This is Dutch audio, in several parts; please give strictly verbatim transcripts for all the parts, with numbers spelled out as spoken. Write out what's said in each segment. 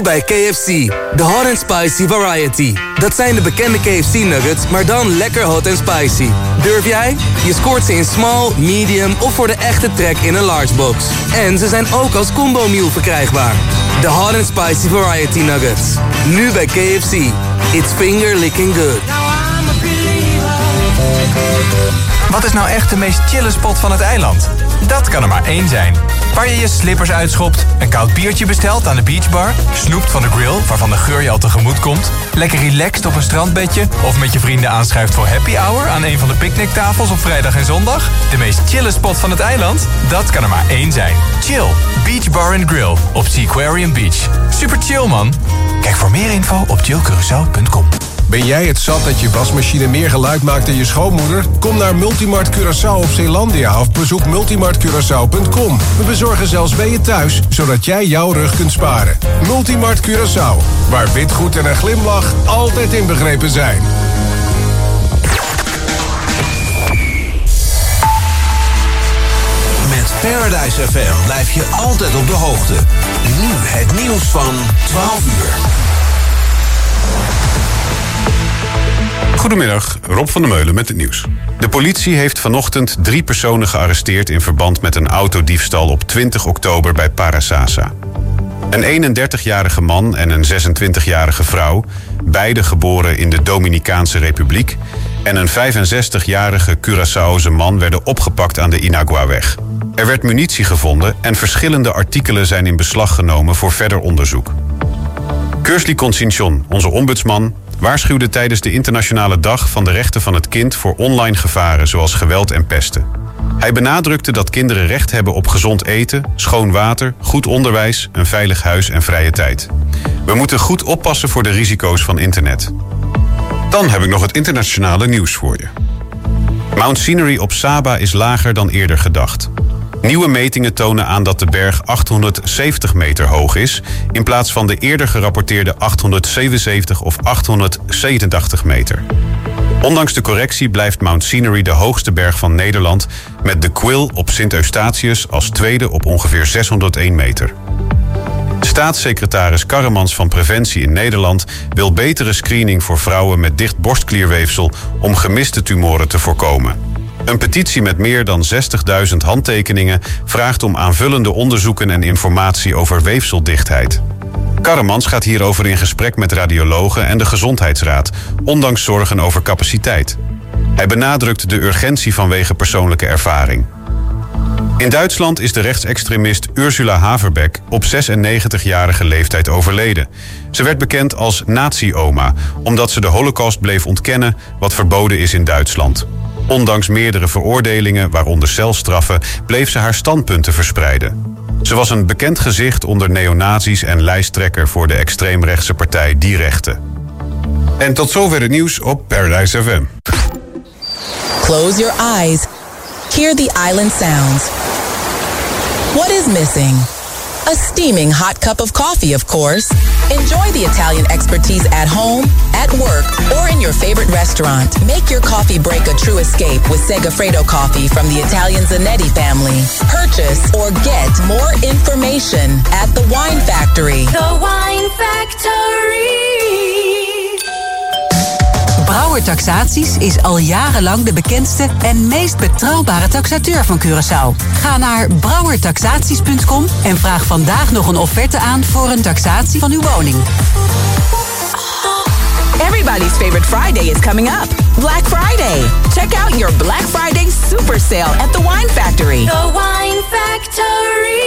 bij K F C. De Hot and Spicy Variety. Dat zijn de bekende K F C-nuggets, maar dan lekker hot and spicy. Durf jij? Je scoort ze in small, medium of voor de echte trek in een large box. En ze zijn ook als combo meal verkrijgbaar. De Hot and Spicy Variety Nuggets. Nu bij K F C. It's finger licking good. Wat is nou echt de meest chille spot van het eiland? Dat kan er maar één zijn. Waar je je slippers uitschopt, een koud biertje bestelt aan de beachbar, snoept van de grill waarvan de geur je al tegemoet komt, lekker relaxed op een strandbedje of met je vrienden aanschuift voor happy hour aan een van de picknicktafels op vrijdag en zondag? De meest chille spot van het eiland? Dat kan er maar één zijn. Chill, Beach Bar and Grill op Seaquarium Beach. Super chill, man. Kijk voor meer info op chill curaçao punt com. Ben jij het zat dat je wasmachine meer geluid maakt dan je schoonmoeder? Kom naar Multimart Curaçao op Zeelandia of bezoek multimart curaçao punt com. We bezorgen zelfs bij je thuis, zodat jij jouw rug kunt sparen. Multimart Curaçao, waar witgoed en een glimlach altijd inbegrepen zijn. Met Paradise F M blijf je altijd op de hoogte. Nu het nieuws van twaalf uur. Goedemiddag, Rob van der Meulen met het nieuws. De politie heeft vanochtend drie personen gearresteerd in verband met een autodiefstal op twintig oktober bij Parasasa. Een eenendertigjarige man en een zesentwintigjarige vrouw, beide geboren in de Dominicaanse Republiek, en een vijfenzestigjarige Curaçaose man werden opgepakt aan de Inaguaweg. Er werd munitie gevonden en verschillende artikelen zijn in beslag genomen voor verder onderzoek. Keursli Consignon, onze ombudsman, waarschuwde tijdens de Internationale Dag van de Rechten van het Kind voor online gevaren zoals geweld en pesten. Hij benadrukte dat kinderen recht hebben op gezond eten, schoon water, goed onderwijs, een veilig huis en vrije tijd. We moeten goed oppassen voor de risico's van internet. Dan heb ik nog het internationale nieuws voor je. Mount Scenery op Saba is lager dan eerder gedacht. Nieuwe metingen tonen aan dat de berg achthonderdzeventig meter hoog is, in plaats van de eerder gerapporteerde achthonderdzevenenzeventig of achthonderdzevenentachtig meter. Ondanks de correctie blijft Mount Scenery de hoogste berg van Nederland, met de Quill op Sint Eustatius als tweede op ongeveer zeshonderdéén meter. Staatssecretaris Karremans van Preventie in Nederland wil betere screening voor vrouwen met dicht borstklierweefsel om gemiste tumoren te voorkomen. Een petitie met meer dan zestigduizend handtekeningen vraagt om aanvullende onderzoeken en informatie over weefseldichtheid. Karremans gaat hierover in gesprek met radiologen en de Gezondheidsraad, ondanks zorgen over capaciteit. Hij benadrukt de urgentie vanwege persoonlijke ervaring. In Duitsland is de rechtsextremist Ursula Haverbeck op zesennegentigjarige leeftijd overleden. Ze werd bekend als nazi-oma, omdat ze de Holocaust bleef ontkennen, wat verboden is in Duitsland. Ondanks meerdere veroordelingen, waaronder celstraffen, bleef ze haar standpunten verspreiden. Ze was een bekend gezicht onder neonazies en lijsttrekker voor de extreemrechtse partij Die Rechten. En tot zover het nieuws op Paradise F M. Close your eyes. Hear the island sounds. What is missing? A steaming hot cup of coffee, of course. Enjoy the Italian expertise at home, at work, or in your favorite restaurant. Make your coffee break a true escape with Segafredo coffee from the Italian Zanetti family. Purchase or get more information at The Wine Factory. The Wine Factory. Brouwer Taxaties is al jarenlang de bekendste en meest betrouwbare taxateur van Curaçao. Ga naar brouwer taxaties punt com en vraag vandaag nog een offerte aan voor een taxatie van uw woning. Everybody's favorite Friday is coming up. Black Friday. Check out your Black Friday super sale at The Wine Factory. The Wine Factory.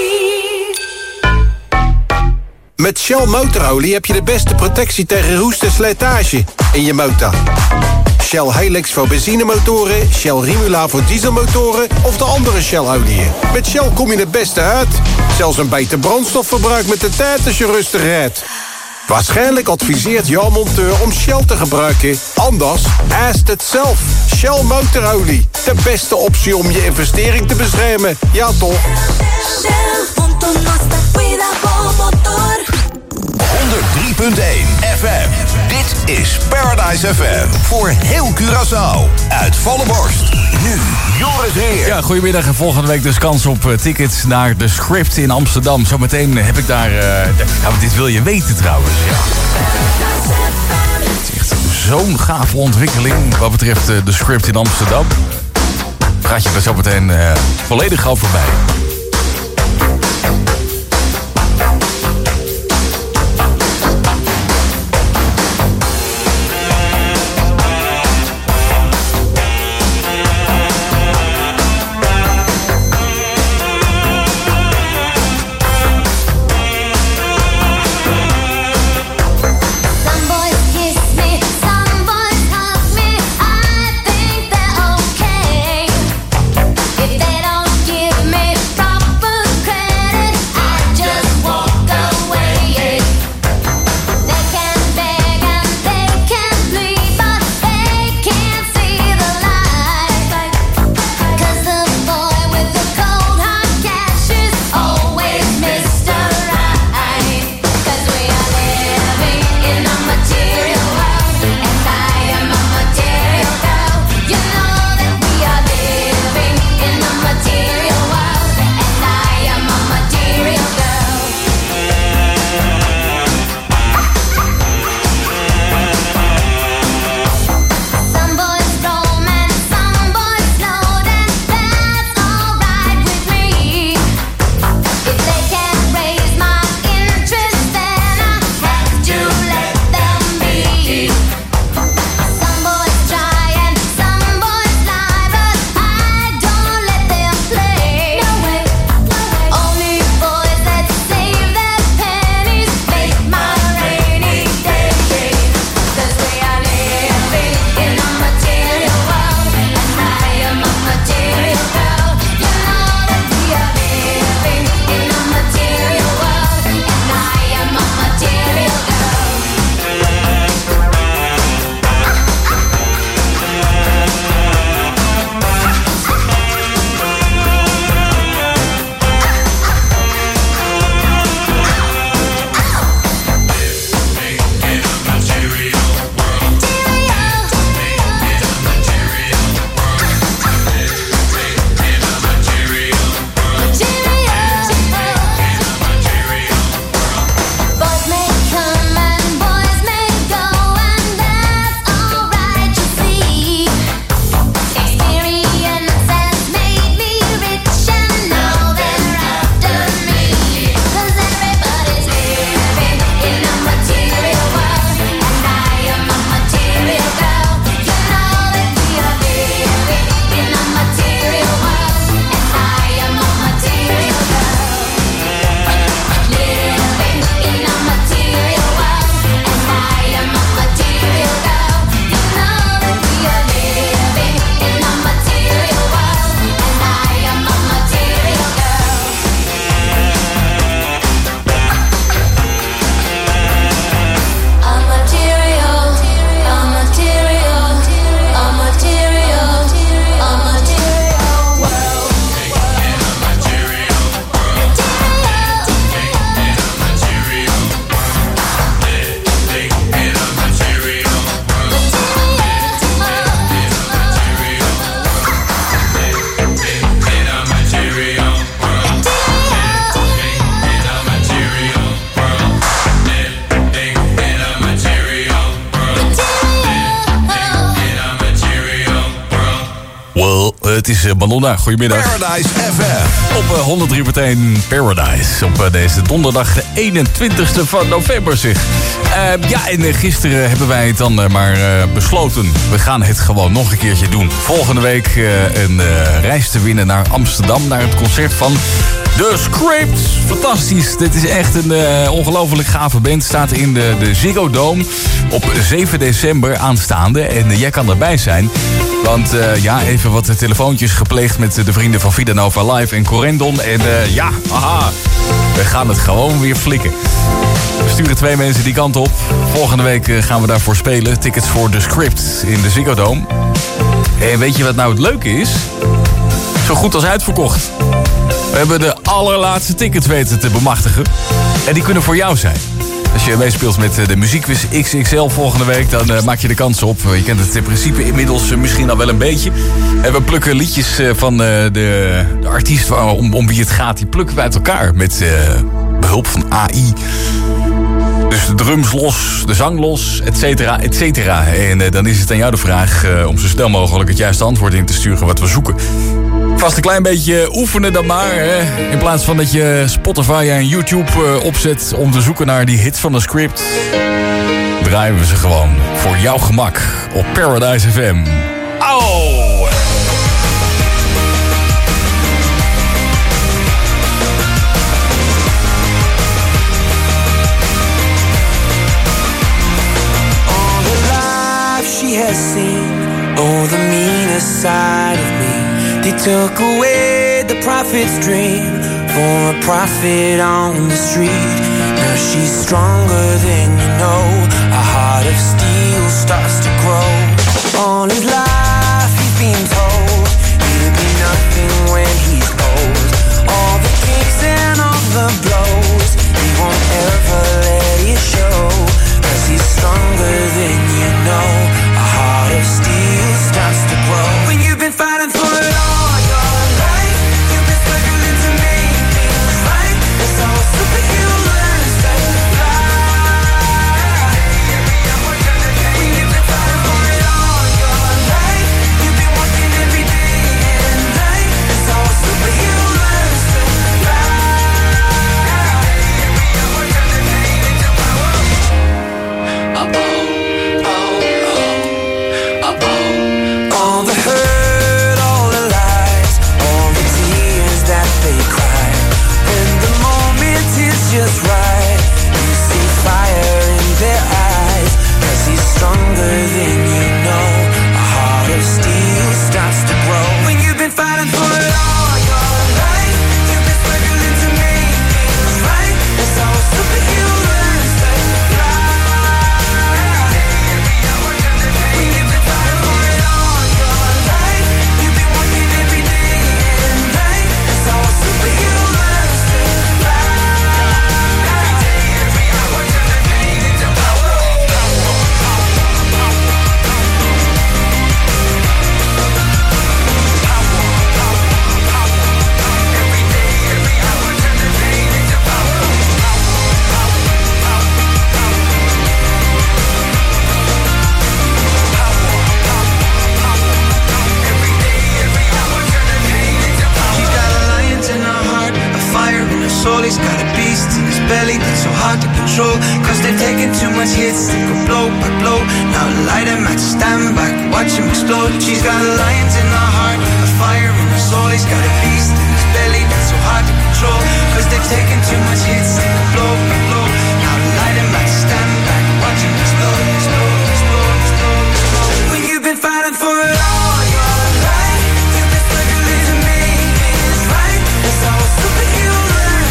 Met Shell motorolie heb je de beste protectie tegen roest en slijtage in je motor. Shell Helix voor benzinemotoren, Shell Rimula voor dieselmotoren of de andere Shell-oliën. Met Shell kom je het beste uit. Zelfs een beter brandstofverbruik met de tijd als je rustig rijdt. Waarschijnlijk adviseert jouw monteur om Shell te gebruiken. Anders, aast het zelf. Shell motorolie. De beste optie om je investering te beschermen. Ja toch? Shell, punto nostra guida motor. honderd drie punt één F M. Dit is Paradise F M. Voor heel Curaçao. Uit volle borst. Nu Joris Heer. Ja, goedemiddag. En volgende week dus kans op uh, tickets naar The Script in Amsterdam. Zometeen heb ik daar... Uh, ja, dit wil je weten trouwens. Ja. Het is echt zo'n gave ontwikkeling wat betreft uh, The Script in Amsterdam. Gaat je er zo meteen uh, volledig over bij. Het is Madonna. Goedemiddag. Paradise F M. Op uh, honderd drie punt één Paradise. Op uh, deze donderdag de eenentwintigste van november zeg. Uh, ja, en uh, gisteren hebben wij het dan uh, maar uh, besloten. We gaan het gewoon nog een keertje doen. Volgende week uh, een uh, reis te winnen naar Amsterdam. Naar het concert van The Script. Fantastisch. Dit is echt een uh, ongelooflijk gave band. Staat in de, de Ziggo Dome op zeven december aanstaande. En uh, jij kan erbij zijn. Want uh, ja, even wat telefoontjes gepleegd met de vrienden van Vida Nova Live en Corendon. En uh, ja, aha, we gaan het gewoon weer flikken. We sturen twee mensen die kant op. Volgende week uh, gaan we daarvoor spelen. Tickets voor The Script in de Ziggo Dome. En weet je wat nou het leuke is? Zo goed als uitverkocht. We hebben de allerlaatste tickets weten te bemachtigen. En die kunnen voor jou zijn. Als je meespeelt met de muziekquiz X X L volgende week, dan uh, maak je de kans op. Je kent het in principe inmiddels uh, misschien al wel een beetje. En we plukken liedjes uh, van uh, de, de artiest waar, om, om wie het gaat. Die plukken we uit elkaar met uh, behulp van A I. Dus de drums los, de zang los, et cetera, et cetera. En uh, dan is het aan jou de vraag uh, om zo snel mogelijk het juiste antwoord in te sturen wat we zoeken. Vast een klein beetje oefenen dan maar. Hè? In plaats van dat je Spotify en YouTube uh, opzet om te zoeken naar die hits van de script, draaien we ze gewoon voor jouw gemak op Paradise F M. Au! All the life she has seen, oh the meanest side of me. They took away the prophet's dream for a prophet on the street. Now she's stronger than you know. A heart of steel starts to grow. All his life he's been told he'll be nothing when he's old. All the kicks and all the blows, he won't ever let it show. Cause he's stronger than you know. A heart of steel starts to grow. When you've been fighting for it all, just right. You see fire in their eyes. Cause he's stronger than you know. A heart of steel starts to grow. When you've been fighting for it all your life, you've been struggling to make things right. That's how a superhero learns to fly. When you've been fighting for it all your life, you've been working every day and night. That's how a superhero learns to fly. He's got a beast in his belly that's so hard to control. Cause they've taken too much hits, they go blow by blow. Now light him at stand back, watch him explode. She's got a lion in her heart, a fire in her soul. He's got a beast in his belly that's so hard to control. Cause they've taken too much hits, they go blow by blow. Now light him at stand back, watch him explode, explode, explode, explode, explode. When you've been fighting for it all your life, you've been struggling to make things right. That's how a superhero learns.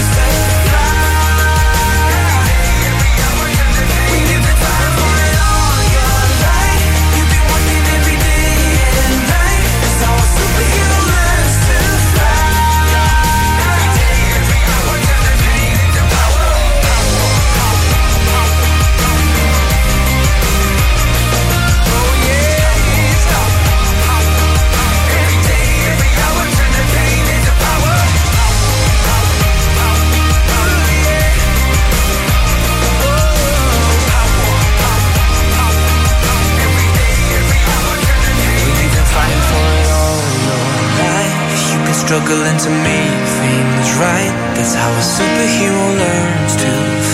Struggling to make things right. That's how a superhero learns to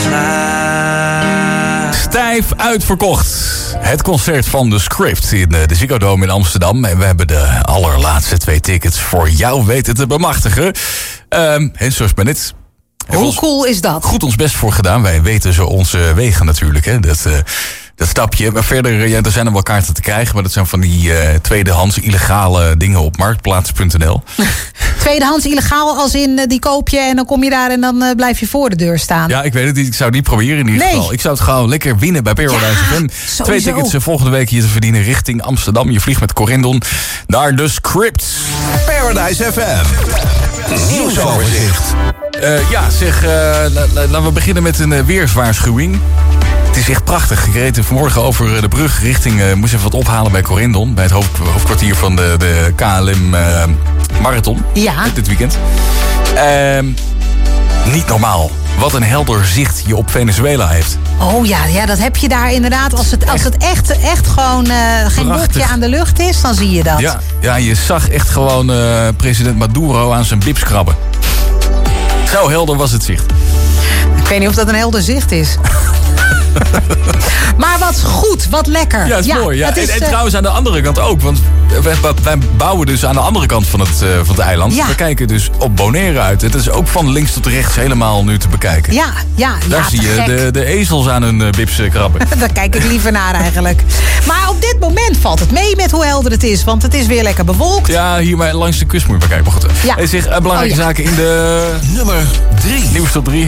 fly. Stijf uitverkocht. Het concert van The Script in de Ziggo Dome in Amsterdam. En we hebben de allerlaatste twee tickets voor jou weten te bemachtigen. Um, en zoals bij net. Hoe cool is dat? Goed ons best voor gedaan. Wij weten zo onze wegen natuurlijk. Hè. Dat, uh, dat stapje. Maar verder, ja, er zijn er wel kaarten te krijgen. Maar dat zijn van die uh, tweedehands illegale dingen op marktplaats punt n l. Tweedehands illegaal als in uh, die koop je en dan kom je daar en dan uh, blijf je voor de deur staan. Ja, ik weet het niet. Ik zou het niet proberen in ieder nee. geval. Ik zou het gewoon lekker winnen bij Paradise ja, F M. Twee tickets uh, volgende week hier te verdienen richting Amsterdam. Je vliegt met Corendon naar The Script. Paradise F M. nieuwsoverzicht. Uh, ja, zeg, uh, la, la, laten we beginnen met een uh, weerswaarschuwing. Het is echt prachtig. Ik reed vanmorgen over de brug richting... Uh, moest even wat ophalen bij Corendon. Bij het hoofd, hoofdkwartier van de, de K L M uh, Marathon. Ja. Dit weekend. Uh, niet normaal. Wat een helder zicht je op Venezuela heeft. Oh ja, ja, dat heb je daar inderdaad. Als het, als het echt, echt gewoon uh, geen wolkje aan de lucht is, dan zie je dat. Ja, ja je zag echt gewoon uh, president Maduro aan zijn bips krabben. Zo helder was het zicht. Ik weet niet of dat een helder zicht is. Maar wat goed, wat lekker. Ja, het is ja, mooi. Ja. Het is, en, en uh... trouwens aan de andere kant ook. Want wij, wij bouwen dus aan de andere kant van het, uh, van het eiland. Ja. We kijken dus op Bonaire uit. Het is ook van links tot rechts helemaal nu te bekijken. Ja, ja, Daar ja, zie je de, de ezels aan hun uh, bips uh, krabben. Daar kijk ik liever naar eigenlijk. Maar op dit moment valt het mee met hoe helder het is. Want het is weer lekker bewolkt. Ja, hier maar langs de kust moet je maar kijken. Maar goed. Ja. En zeg, uh, belangrijke oh, ja. zaken in de... Nummer drie. Nieuws tot drie.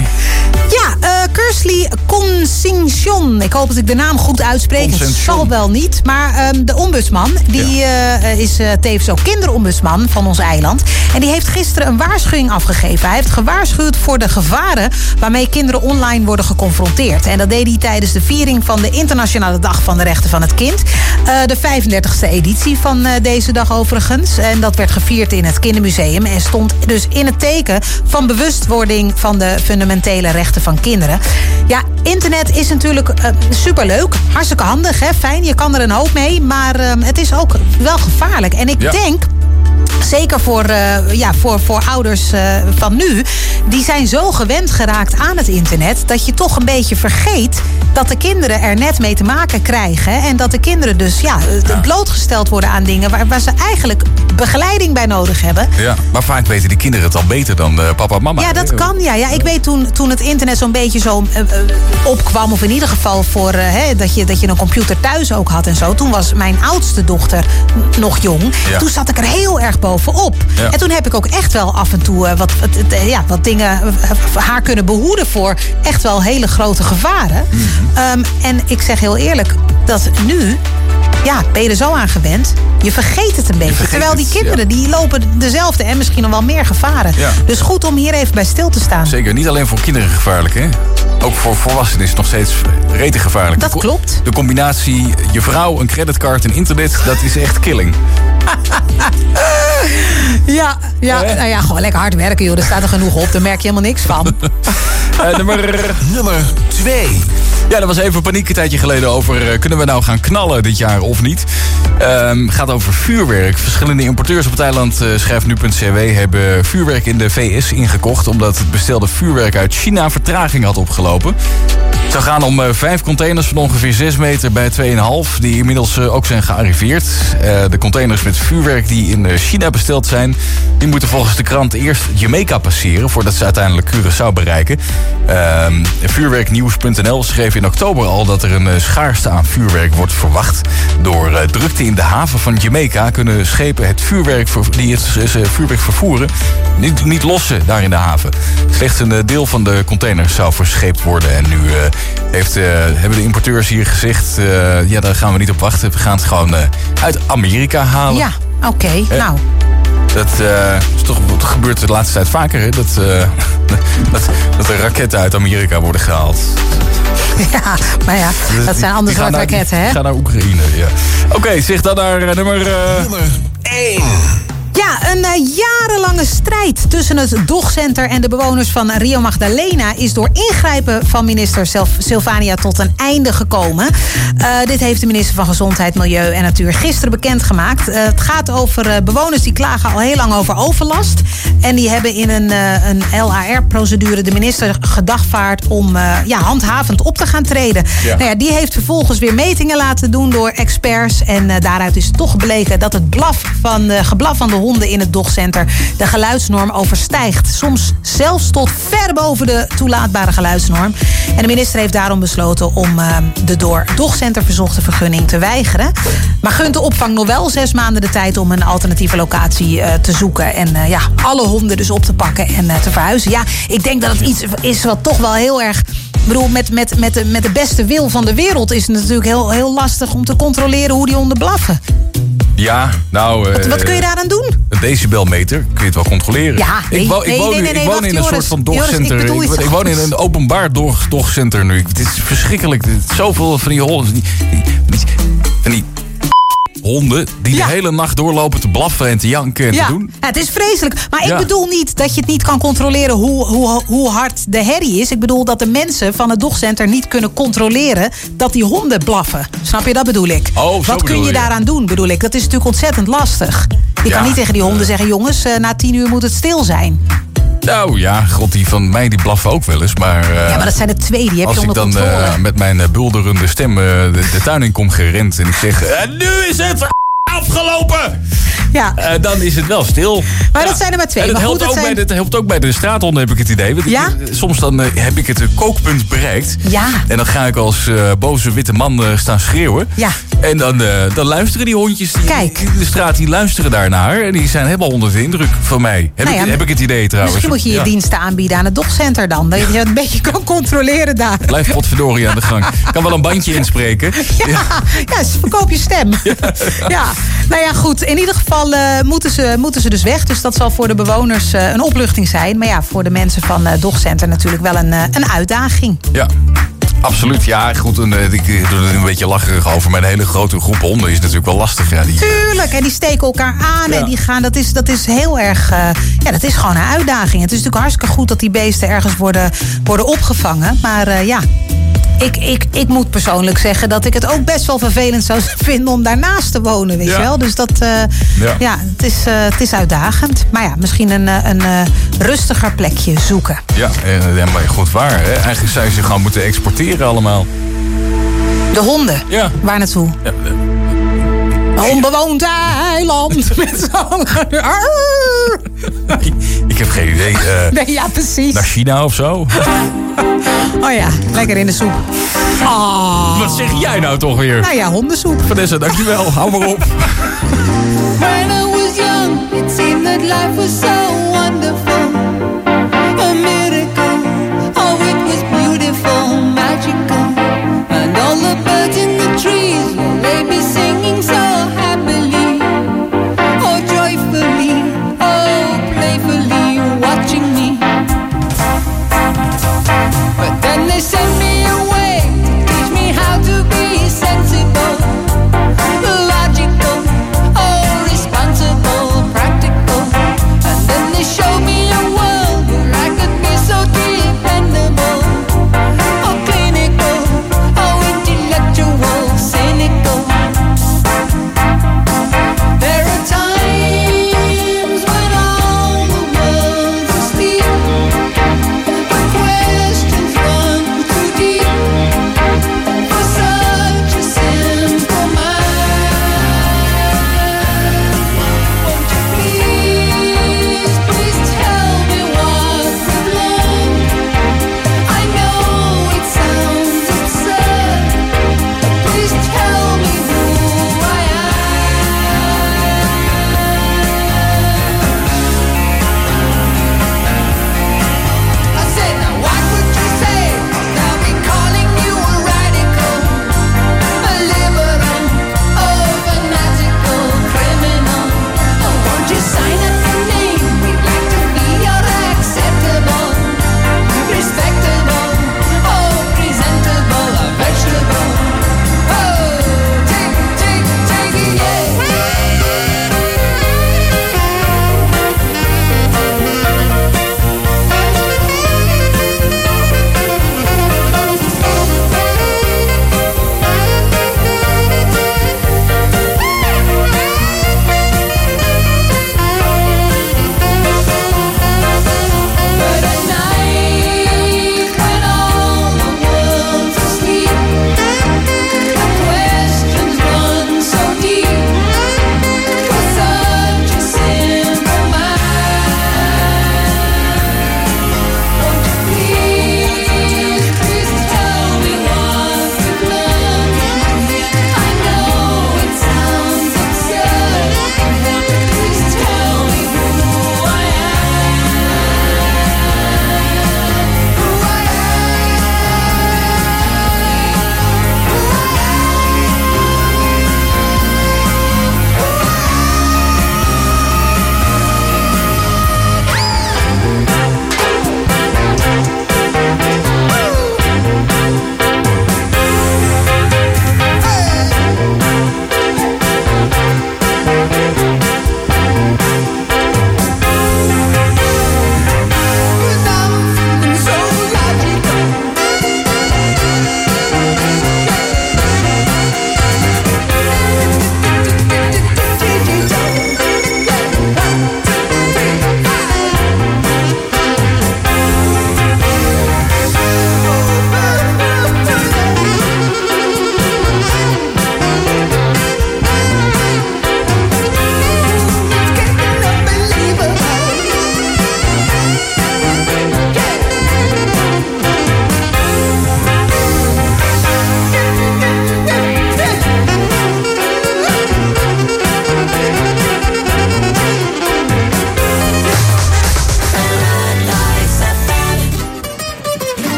Ja, uh, Kersley Consinction. Ik hoop dat ik de naam goed uitspreek. Het zal wel niet. Maar um, de ombudsman, die ja. uh, is uh, tevens ook kinderombudsman van ons eiland. En die heeft gisteren een waarschuwing afgegeven. Hij heeft gewaarschuwd voor de gevaren waarmee kinderen online worden geconfronteerd. En dat deed hij tijdens de viering van de Internationale Dag van de Rechten van het Kind. Uh, de vijfendertigste editie van uh, deze dag overigens. En dat werd gevierd in het Kindermuseum. En stond dus in het teken van bewustwording van de fundamentele rechten van kinderen. Ja, internet is natuurlijk uh, superleuk. Hartstikke handig, hè? Fijn. Je kan er een hoop mee. Maar uh, het is ook wel gevaarlijk. En ik ja. denk... Zeker voor, uh, ja, voor, voor ouders uh, van nu. Die zijn zo gewend geraakt aan het internet... dat je toch een beetje vergeet dat de kinderen er net mee te maken krijgen. En dat de kinderen dus ja, ja. blootgesteld worden aan dingen... Waar, waar ze eigenlijk begeleiding bij nodig hebben. Ja, maar vaak weten die kinderen het al beter dan uh, papa en mama. Ja, dat kan. Ja, ja. Ik weet toen, toen het internet zo'n beetje zo uh, uh, opkwam... of in ieder geval voor, uh, hè, dat, je, dat je een computer thuis ook had en zo... toen was mijn oudste dochter nog jong. Ja. Toen zat ik er heel erg bovenop. Ja. En toen heb ik ook echt wel af en toe uh, wat, wat, ja, wat dingen uh, haar kunnen behoeden voor echt wel hele grote gevaren. Mm-hmm. Um, en ik zeg heel eerlijk, dat nu, ja, ben je er zo aan gewend. Je vergeet het een beetje. Terwijl die kinderen, ja. die lopen dezelfde en misschien nog wel meer gevaren. Ja. Dus goed om hier even bij stil te staan. Zeker, niet alleen voor kinderen gevaarlijk, hè? Ook voor volwassenen is het nog steeds rete gevaarlijk. Dat klopt. De combinatie je vrouw, een creditcard en internet, dat is echt killing. Ja, ja, oh, nou ja, gewoon lekker hard werken, joh. Er staat er genoeg op, daar merk je helemaal niks van. uh, nummer... nummer twee. Ja, er was even paniek een tijdje geleden over... Uh, kunnen we nou gaan knallen dit jaar of niet? Um, gaat over vuurwerk. Verschillende importeurs op het eiland, uh, schrijft nu punt c w... hebben vuurwerk in de V S ingekocht... omdat het bestelde vuurwerk uit China vertraging had opgelopen. Het zou gaan om uh, vijf containers van ongeveer zes meter bij twee komma vijf... die inmiddels uh, ook zijn gearriveerd. Uh, de containers met vuurwerk die in uh, China besteld zijn... die moeten volgens de krant eerst Jamaica passeren... voordat ze uiteindelijk Curaçao bereiken. Uh, vuurwerknieuws punt n l schreef in oktober al dat er een uh, schaarste aan vuurwerk wordt verwacht. Door uh, drukte in de haven van Jamaica kunnen schepen het vuurwerk ver, die het uh, vuurwerk vervoeren niet, niet lossen daar in de haven. Slechts een uh, deel van de containers zou verscheept worden. En nu uh, heeft, uh, hebben de importeurs hier gezegd, uh, ja, daar gaan we niet op wachten. We gaan het gewoon uh, uit Amerika halen. Ja, oké. Okay, uh, nou... Dat, uh, is toch, dat gebeurt de laatste tijd vaker, hè? Dat, uh, dat, dat er raketten uit Amerika worden gehaald. Ja, maar ja, dat zijn andere soort raketten, hè? Ga naar Oekraïne, ja. Oké, okay, zeg dan naar uh, nummer... Uh... Nummer één. Ja, een uh, jarenlange strijd tussen het Dogcenter en de bewoners van Rio Magdalena is door ingrijpen van minister Silvania tot een einde gekomen. Uh, dit heeft de minister van Gezondheid, Milieu en Natuur gisteren bekendgemaakt. Uh, het gaat over uh, bewoners die klagen al heel lang over overlast. En die hebben in een, uh, een L A R-procedure de minister gedagvaard om uh, ja, handhavend op te gaan treden. Ja. Nou ja, die heeft vervolgens weer metingen laten doen door experts. En uh, daaruit is toch gebleken dat het blaf van, uh, geblaf van de honden in het Dogcenter de geluidsnorm overstijgt. Soms zelfs tot ver boven de toelaatbare geluidsnorm. En de minister heeft daarom besloten om uh, de door Dogcenter verzochte vergunning te weigeren. Maar gunt de opvang nog wel zes maanden de tijd om een alternatieve locatie uh, te zoeken. En uh, ja, alle honden dus op te pakken en uh, te verhuizen. Ja, ik denk dat het iets is wat toch wel heel erg... Ik bedoel, met, met, met, de, met de beste wil van de wereld is het natuurlijk heel, heel lastig om te controleren hoe die honden blaffen. Ja, nou... Wat, uh, wat kun je daaraan doen? Een decibelmeter, kun je het wel controleren. Ja, nee, ik, wo- nee, ik woon, nee, nee, ik nee, woon wacht, in een Joris, soort van Joris, dogcenter. ik bedoel Ik, iets ik woon in anders. een openbaar dog, dogcenter nu. Het is verschrikkelijk. Het is zoveel van die honden. Die, die, die, van die honden die Ja. de hele nacht doorlopen te blaffen en te janken en Ja, te doen. ja, het is vreselijk. Maar ik Ja. bedoel niet dat je het niet kan controleren hoe, hoe, hoe hard de herrie is. Ik bedoel dat de mensen van het dogcenter niet kunnen controleren dat die honden blaffen. Snap je, dat bedoel ik. Oh, zo Wat kun bedoel je je. daaraan doen, bedoel ik. Dat is natuurlijk ontzettend lastig. Je Ja. kan niet tegen die honden zeggen, jongens, eh, na tien uur moet het stil zijn. Nou ja, god, die van mij die blaffen ook wel eens. Maar, uh, Ja, maar dat zijn er twee, die heb als je ik onder dan controle. uh, met mijn uh, bulderende stem uh, de, de tuin in kom gerend en ik zeg... Uh, nu is het afgelopen! Ja. Uh, dan is het wel stil. Maar Ja. dat zijn er maar twee. En dat Maar helpt, goed, ook dat zijn- bij de, het helpt ook bij de straathonden, heb ik het idee. Want ik- Ja? soms dan uh, heb ik het uh, kookpunt bereikt. Ja. En dan ga ik als uh, boze witte man uh, staan schreeuwen. Ja. En dan, uh, dan luisteren die hondjes die, Kijk. die in de straat, die luisteren daarnaar. En die zijn helemaal onder de indruk van mij. Heb, Nou ja, ik, heb ik het idee trouwens. Misschien moet je je Ja. diensten aanbieden aan het dogcenter dan. Dat je het een beetje kan controleren daar. Blijf potverdorie aan de gang. Ik kan wel een bandje inspreken. Ja, ja, verkoop je stem. Ja. Nou ja, goed. In ieder geval uh, moeten, ze, moeten ze dus weg. Dus dat zal voor de bewoners uh, een opluchting zijn. Maar ja, voor de mensen van uh, Dogcenter natuurlijk wel een, uh, een uitdaging. Ja. Absoluut, ja, goed. En, uh, ik doe er een beetje lacherig over. Maar een hele grote groep honden is natuurlijk wel lastig. Ja, die, Tuurlijk, en die steken elkaar aan Ja. en die gaan. Dat is, dat is heel erg. Uh, ja, dat is gewoon een uitdaging. Het is natuurlijk hartstikke goed dat die beesten ergens worden, worden opgevangen. Maar uh, ja. Ik, ik, ik moet persoonlijk zeggen dat ik het ook best wel vervelend zou vinden om daarnaast te wonen, weet Ja. je wel. Dus dat, uh, Ja. ja. het, is, uh, het is uitdagend. Maar ja, misschien een, uh, een uh, rustiger plekje zoeken. Ja, eh, ja, maar goed waar. Hè? Eigenlijk zou je ze gewoon moeten exporteren allemaal. De honden, Ja. waar naartoe? Ja, eh, Een onbewoond eiland met zo'n... ik, ik heb geen idee. eh, Nee, ja, precies. naar China of zo? Oh ja, lekker in de soep. Oh. Wat zeg jij nou toch weer? Nou ja, hondensoep. Vanessa, dankjewel. Hou maar op. When I was young, it seemed that life was so wonderful. A miracle, oh it was beautiful, magical. And all the birds in the trees, well they be singing so happily. Oh joyfully, oh playfully, watching me. But then they sent me away to teach me how to be sensible, logical, oh responsible, practical. And then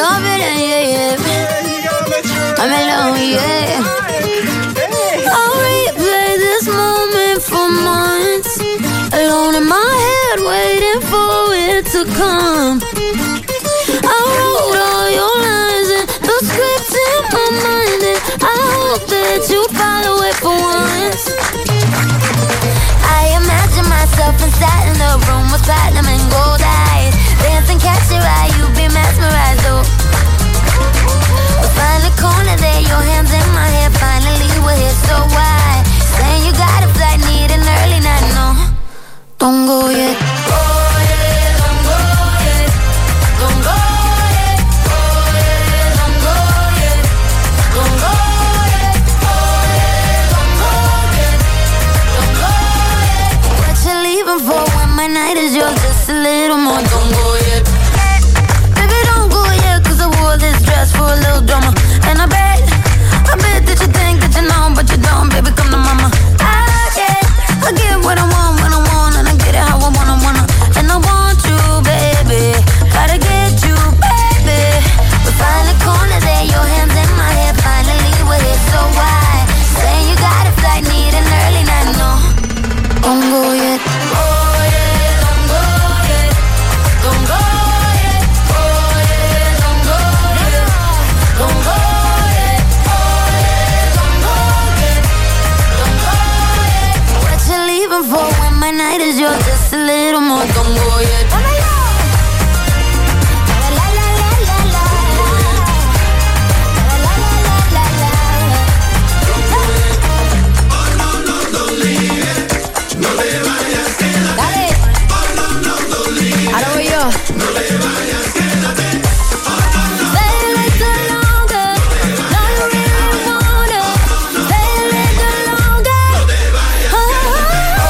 confident, yeah, yeah. I'm alone, yeah. I'll replay this moment for months, alone in my head, waiting for it to come. I wrote all your lines and the script in my mind, and I hope that you follow it for once. I imagine myself inside in the room with platinum and gold eyes, dancing, catch your eye, you be mesmerized, oh. We'll find a corner there, your hands in my hair, finally we're here, so why? Saying you got a flight, need an early night, no, don't go yet. Oh yeah, don't go yet, don't go yet. Oh yeah, don't go yet, don't go yet. Oh yeah, don't go yet, don't go yet. What you leaving for when my night is yours? Just a little more, don't go yet. Baby, don't go yet, cause I wore this dress for a little drama. And I bet, I bet that you think that you know, but you don't, baby, come to mama. I get, I get what I want when I want, and I get it how I wanna, wanna. And I want you, baby, gotta get you, baby. We find a corner there, your hands in my hair, finally we're here, so why? Saying you got a flight, need an early night, no, don't go yet. Oh yeah, don't go yet, don't go yet. Oh yeah, don't go yet, don't go yet. Oh yeah, don't go yet, don't go yet. What you leaving for when my night is yours? Just a little more, don't go yet. Ahora voy yo. No le vayas, quédate. Stay a little longer. No, you really want it. Stay a little longer. No te vayas, quédate.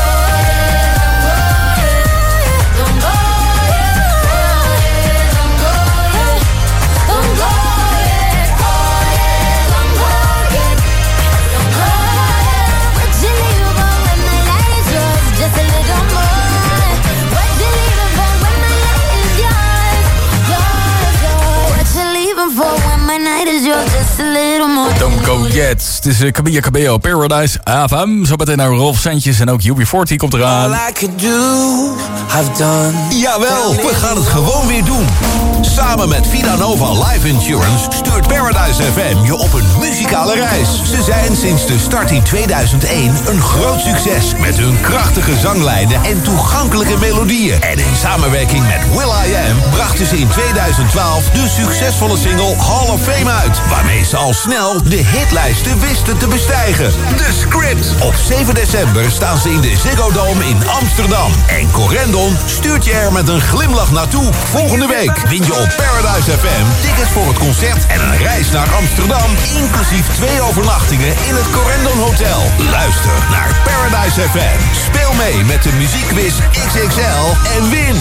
Don't go yet. Don't go yet. Don't go yet. Oh yeah, don't go yet. Don't go yet. What you leaving for when my light is yours? Just a little more. What you leaving for when my light is yours? Yours, yours. What you leaving for when my night is yours? Just a little more. Don't go yet. Het is uh, Camilla Cabello, Paradise A F M. Zo meteen naar Rolf Santjes en ook U B forty komt eraan. All I could do, I've done. Jawel, we gaan het gewoon weer doen. Samen met Vidanova Life Insurance stuurt Paradise F M je op een muzikale reis. Ze zijn sinds de start in tweeduizend één een groot succes met hun krachtige zanglijnen en toegankelijke melodieën. En in samenwerking met will.i.am brachten ze in tweeduizend twaalf de succesvolle single Hall of Fame uit, waarmee ze al snel de hitlijsten wisten te bestijgen. The Script. Op zeven december staan ze in de Ziggo Dome in Amsterdam. En Corendon stuurt je er met een glimlach naartoe. Volgende week win je op Paradise F M tickets voor het concert en een reis naar Amsterdam, inclusief twee overnachtingen in het Corendon Hotel. Luister naar Paradise F M. Speel mee met de muziekquiz X X L en win.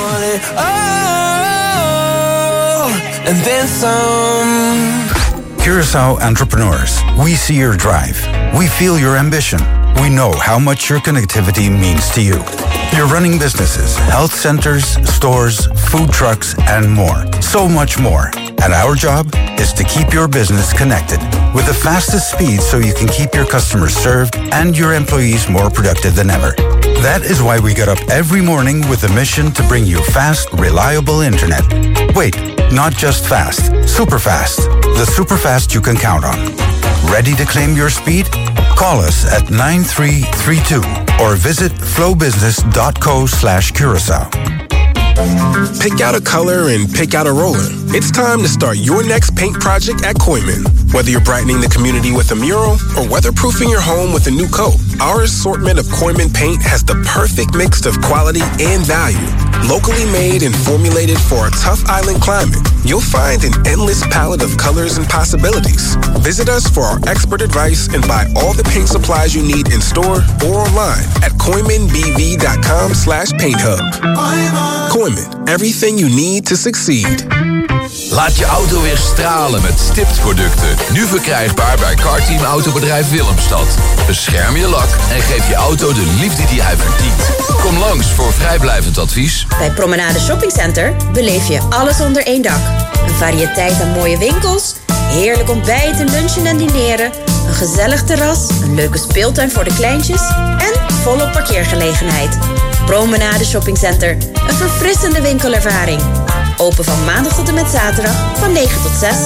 And then some. Curaçao entrepreneurs, we see your drive. We feel your ambition. We know how much your connectivity means to you. You're running businesses, health centers, stores, food trucks, and more. So much more. And our job is to keep your business connected with the fastest speed so you can keep your customers served and your employees more productive than ever. That is why we get up every morning with a mission to bring you fast, reliable internet. Wait, not just fast, super fast. The super fast you can count on. Ready to claim your speed? Call us at nine three three two or visit flowbusiness.co slash Curaçao. Pick out a color and pick out a roller. It's time to start your next paint project at Koyman. Whether you're brightening the community with a mural or weatherproofing your home with a new coat, our assortment of Koyman paint has the perfect mix of quality and value. Locally made and formulated for a tough island climate, you'll find an endless palette of colors and possibilities. Visit us for our expert advice and buy all the paint supplies you need in store or online at koymanbv.com slash paint hub. Koyman, everything you need to succeed. Laat je auto weer stralen met Stipt producten. Nu verkrijgbaar bij Carteam Autobedrijf Willemstad. Bescherm je lak en geef je auto de liefde die hij verdient. Kom langs voor vrijblijvend advies. Bij Promenade Shopping Center beleef je alles onder één dak. Een variëteit aan mooie winkels, heerlijk ontbijten, lunchen en dineren, een gezellig terras, een leuke speeltuin voor de kleintjes en volop parkeergelegenheid. Promenade Shopping Center, een verfrissende winkelervaring. Open van maandag tot en met zaterdag van negen tot zes.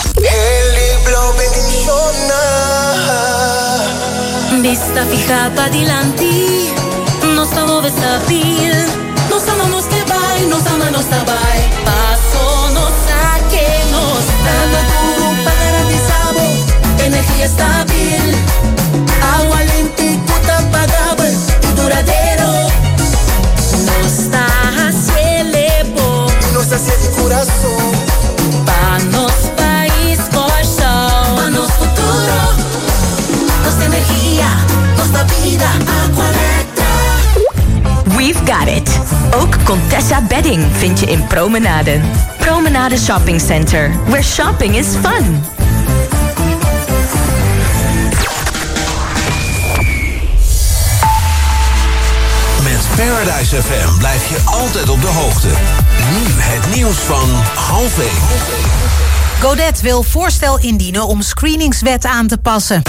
Vista fija pa' dilanti, nos stavo vestabil, nos amamos que vai, nos ama, nos sabai. Paso, nos saque, nos dando duro pa' garantizar energía estabil. Agua limpia y puta pagable y duradero. Nos da cielo, nos hace de corazón. Pa' nos país forçal, pa' nos futuro. Nos energía, nos da vida, Aqua Electra. We've got it. Ook Contessa Bedding vind je in Promenade. Promenade Shopping Center, where shopping is fun. Met Paradise F M blijf je altijd op de hoogte. Nu het nieuws van half één. Godet wil voorstel indienen om screeningswet aan te passen.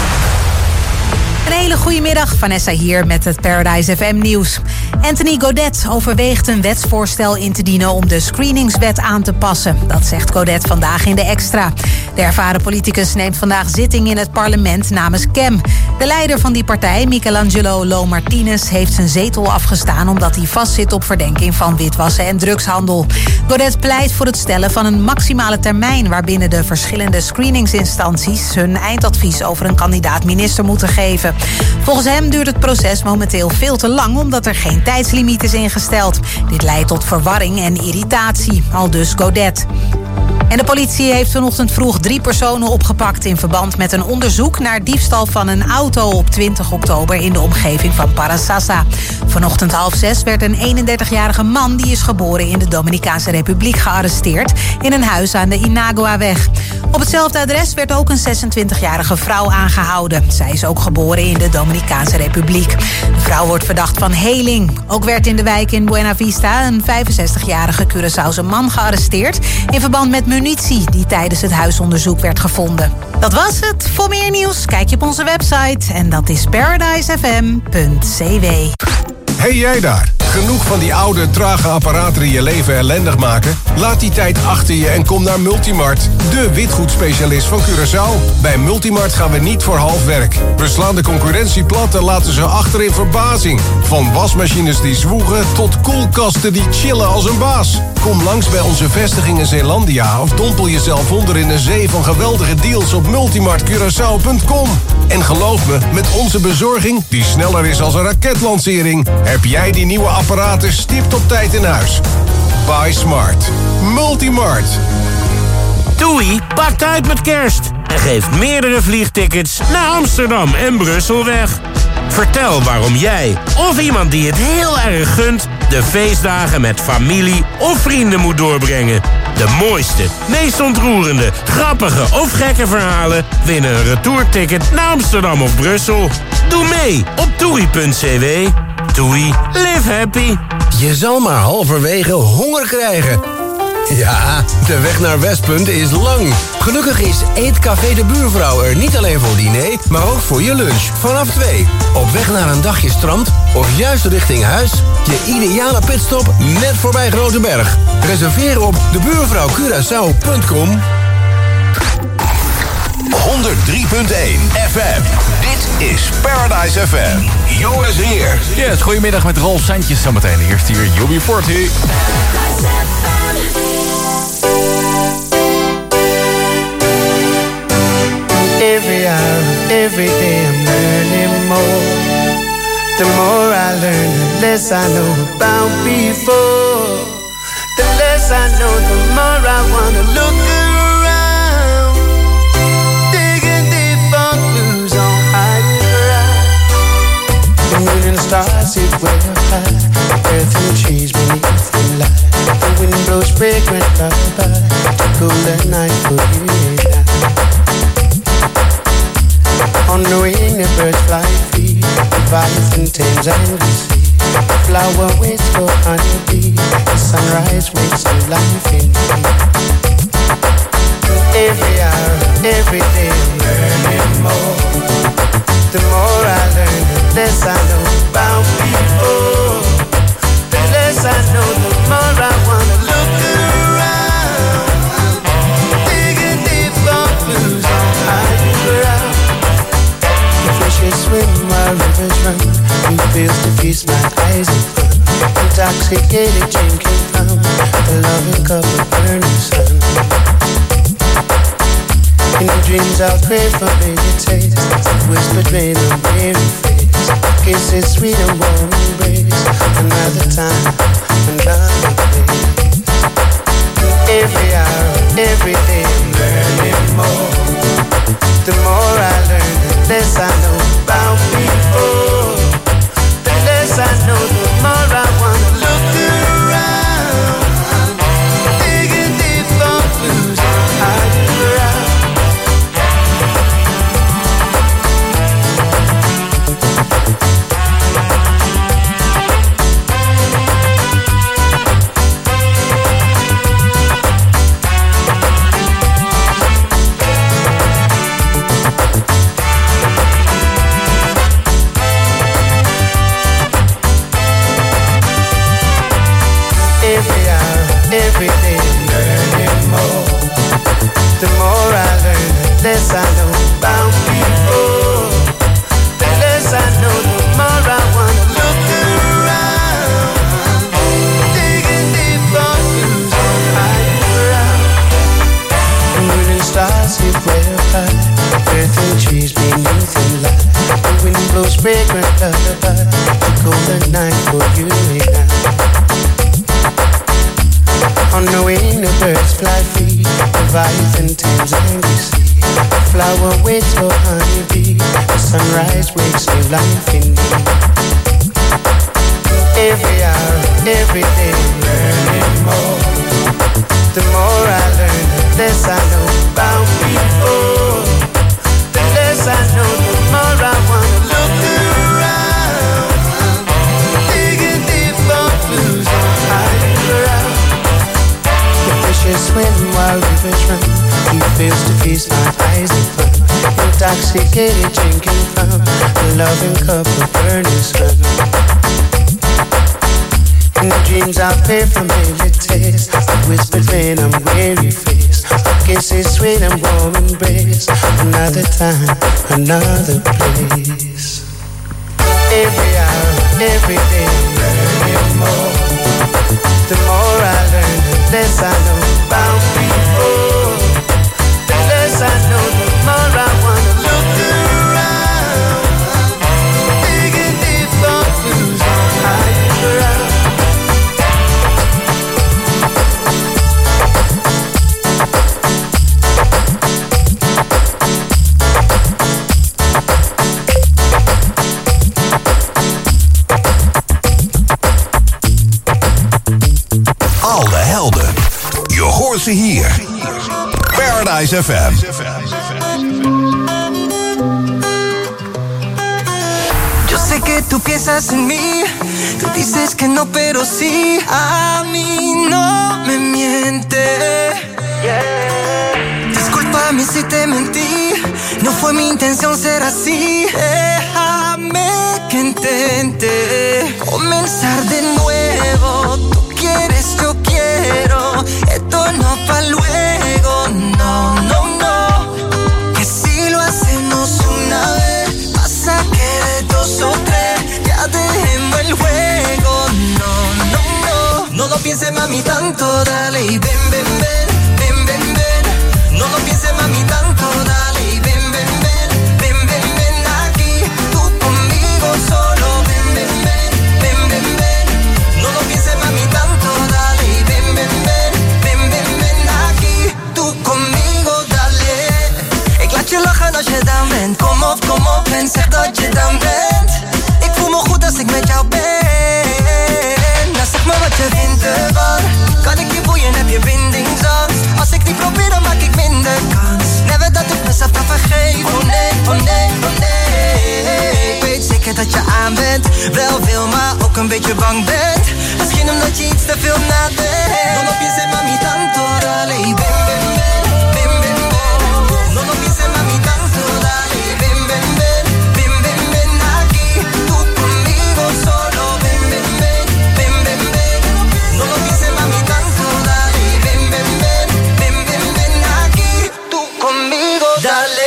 Een hele goede middag, Vanessa hier met het Paradise F M nieuws. Anthony Godet overweegt een wetsvoorstel in te dienen om de screeningswet aan te passen. Dat zegt Godet vandaag in de Extra. De ervaren politicus neemt vandaag zitting in het parlement namens C E M. De leider van die partij, Michelangelo Lo Martinez, heeft zijn zetel afgestaan omdat hij vastzit op verdenking van witwassen en drugshandel. Godet pleit voor het stellen van een maximale termijn waarbinnen de verschillende screeningsinstanties hun eindadvies over een kandidaat-minister moeten geven. Volgens hem duurt het proces momenteel veel te lang omdat er geen tijdslimiet is ingesteld. Dit leidt tot verwarring en irritatie, aldus Godet. En de politie heeft vanochtend vroeg drie personen opgepakt in verband met een onderzoek naar diefstal van een auto op twintig oktober in de omgeving van Parasasa. Vanochtend half zes werd een eenendertigjarige man die is geboren in de Dominicaanse Republiek gearresteerd in een huis aan de Inaguaweg. Op hetzelfde adres werd ook een zesentwintigjarige vrouw aangehouden. Zij is ook geboren in de Dominicaanse Republiek. De vrouw wordt verdacht van heling. Ook werd in de wijk in Buena Vista een vijfenzestigjarige Curaçaose man gearresteerd in verband met munitie die tijdens het huisonderzoek werd gevonden. Dat was het. Voor meer nieuws kijk je op onze website en dat is paradise f m punt c w. Hey jij daar, genoeg van die oude, trage apparaten die je leven ellendig maken? Laat die tijd achter je en kom naar Multimart, de witgoedspecialist van Curaçao. Bij Multimart gaan we niet voor half werk. We slaan de concurrentie plat en laten ze achter in verbazing. Van wasmachines die zwoegen tot koelkasten die chillen als een baas. Kom langs bij onze vestiging in Zeelandia of dompel jezelf onder in een zee van geweldige deals op multimart curaçao punt com. En geloof me, met onze bezorging, die sneller is als een raketlancering, heb jij die nieuwe apparaten stipt op tijd in huis. Buy smart. Multimart. TUI pakt uit met kerst en geeft meerdere vliegtickets naar Amsterdam en Brussel weg. Vertel waarom jij of iemand die het heel erg gunt de feestdagen met familie of vrienden moet doorbrengen. De mooiste, meest ontroerende, grappige of gekke verhalen winnen een retourticket naar Amsterdam of Brussel. Doe mee op toei punt c w. TUI, live happy. Je zal maar halverwege honger krijgen. Ja, de weg naar Westpunt is lang. Gelukkig is Eetcafé de Buurvrouw er niet alleen voor diner, maar ook voor je lunch. Vanaf twee. Op weg naar een dagje strand of juist richting huis. Je ideale pitstop net voorbij Groteberg. Reserveer op de buurvrouw curaçao punt com. honderd drie punt één F M. Dit is Paradise F M. Joris Heer. Yes, goedemiddag met Rolf Santjes zometeen. Eerst hier U B forty. Every hour, every day I'm learning more. The more I learn, the less I know about before. The less I know, the more I wanna look around. Digging deep for clues on higher ground. The moon and the stars sit way up high. Earth and trees beneath the light. The wind blows fragrant lullaby. Cool Thames angry sea. The flower waits for honeybee. The sunrise wakes new life in me. Every hour, every day I'm learning more. The more I learn, the less I know about people. The less I know, the more I wanna look around. Digging deep for clues on higher ground. The fishes swim while rivers run. New fields to feast my eyes in fun. Intoxicated drinking from the loving cup of burning sun. In the dreams I'll crave for baby taste. Whispered rain on weary face. Kisses sweet and warm embrace. Another time, another place. Every hour, every day I'm learning more. The more I learn, the less I know about people. The less I know, the more I wanna look around. Digging deep for clues on higher ground. Every day I'm learning more. The more I learn, the less I know about people. The less I know, the more I wanna look around. Digging deep for clues on higher ground. Moon and stars sit way up high. Earth and trees beneath the light. The wind blows fragrant lullaby. The golden night for you and I. On the wing the birds fly free. Leviathan tames angry sea. The flower waits for honeybee. The sunrise wakes new life in me. Every hour, every day I'm learning more. The more I learn, the less I know about people. The less I know, the more I wanna look around. Digging deep for clues on higher ground. Fishes swim while rivers run. He fails to feast my eyes in fun. Intoxicated drinking from a loving cup of burning sun. In the dreams I play familiar taste. The whispered rain on weary face. A kiss is sweet and warm embrace. Another time, another place. Every hour, every day I'm learning more. The more I learn, the less I know about people. The less I know, the more I wanna look around. Digging deep for clues on higher ground. Al de helden. Je hoort ze hier. Paradise F M. Yo sé que tú piensas en mí. Tú dices que no, pero sí. A mí no me miente. Discúlpame si te mentí. No fue mi intención ser así. Déjame que intente comenzar de nuevo. Tú quieres, yo quiero. Esto no pa' luego. No, no, no. Que si lo hacemos una vez, pasa que de dos o tres ya dejemos el juego. No, no, no. No lo pienses, mami, tanto. Dale y ven, ven, ven. Ven, ven, ven. No lo pienses, mami, tanto. Dale y ven, ven, ven. Ven, ven, ven aquí. Tú conmigo solo. Ven, ven, ven. Ven, ven, ven. No lo pienses, mami, tanto. Dale y ven, ven, ven. Ven, ven, ven aquí. Tú conmigo, dale. Ik laat je lachen als je dan bent. Kom op, kom op en zeg dat je dan bent. Ik voel me goed als ik met jou ben. Nou zeg maar wat je vindt ervan. Kan ik je boeien, heb je bindingsangst. Als ik niet probeer, dan maak ik minder kans. Never dat ik mezelf kan vergeven. Oh nee, oh nee, oh nee. Ik weet zeker dat je aan bent. wel wil, maar ook een beetje bang bent. Misschien omdat je iets te veel nadenkt. No lo pienses mami tanto, dale y ven, ven, ven, ven, ven, ven. No lo pienses mami tanto, dale y ven, ven, ven, ven, ven, ven aquí. Tú conmigo solo, ven, ven, ven, ven, ven, ven. No lo pienses mami tanto, dale y ven, ven, ven, ven, ven, ven aquí. Tú conmigo, dale.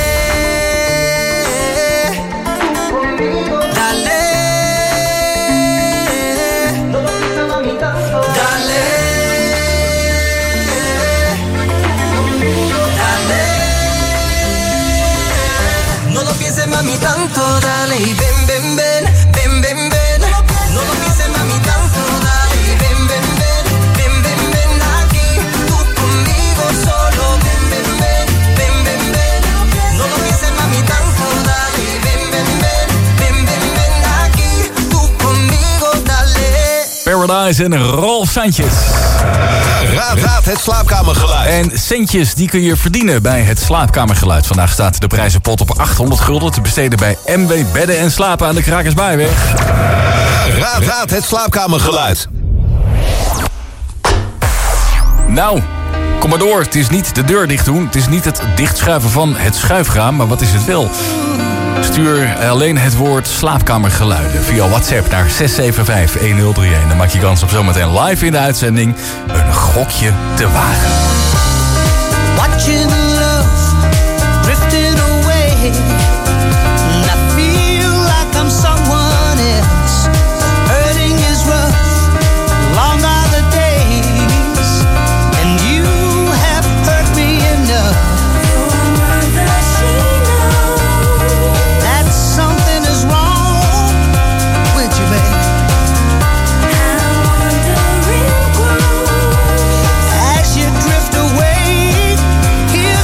Mami tanto, dale y ven, ven, ven, ven, ven, ven. No lo pienses mami tanto, dale y ven, ven, ven, ven, ven, ven aquí. Tú conmigo solo, ven, ven, ven, ven, ven, ven. No lo pienses mami tanto, dale y ven, ven, ven, ven, ven, ven aquí. Tú conmigo, dale. Paradise en Rolf Sanchez. Raad, raad het slaapkamergeluid. En centjes die kun je verdienen bij het slaapkamergeluid. Vandaag staat de prijzenpot op achthonderd gulden te besteden bij M W Bedden en Slapen aan de Krakersbaayweg. Raad, raad het slaapkamergeluid. Nou, kom maar door. Het is niet de deur dicht doen. Het is niet het dichtschuiven van het schuifraam. Maar wat is het wel? Stuur alleen het woord slaapkamergeluiden via WhatsApp naar zes zeven vijf een nul drie een. Dan maak je kans op zometeen live in de uitzending een gokje te wagen. Watching love drifting away. And I feel like I'm someone else. Hurting is rough, long are the days. And you have hurt me enough. Something is wrong with you, babe. As you drift away, here